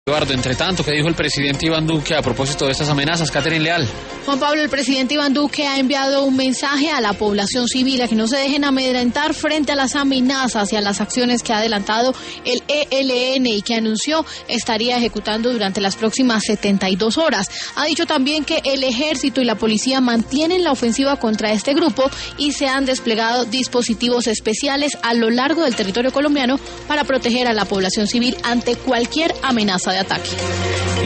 Eduardo, entre tanto, ¿qué dijo el presidente Iván Duque a propósito de estas amenazas? Catherine Leal. Juan Pablo, el presidente Iván Duque ha enviado un mensaje a la población civil a que no se dejen amedrentar frente a las amenazas y a las acciones que ha adelantado el ELN y que anunció estaría ejecutando durante las próximas 72 horas. Ha dicho también que el ejército y la policía mantienen la ofensiva contra este grupo y se han desplegado dispositivos especiales a lo largo del territorio colombiano para proteger a la población civil ante cualquier amenaza de ataque.